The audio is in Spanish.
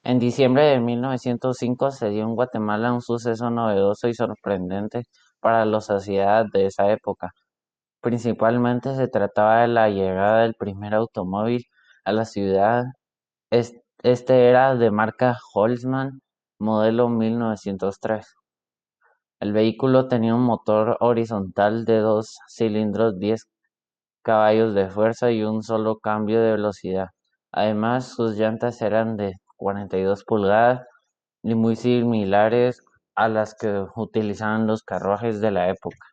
En diciembre de 1905 se dio en Guatemala un suceso novedoso y sorprendente para la sociedad de esa época. Principalmente se trataba de la llegada del primer automóvil a la ciudad. Este era de marca Holzmann, modelo 1903. El vehículo tenía un motor horizontal de 2 cilindros, 10 caballos de fuerza y un solo cambio de velocidad. Además, sus llantas eran de 42 pulgadas y muy similares a las que utilizaban los carruajes de la época.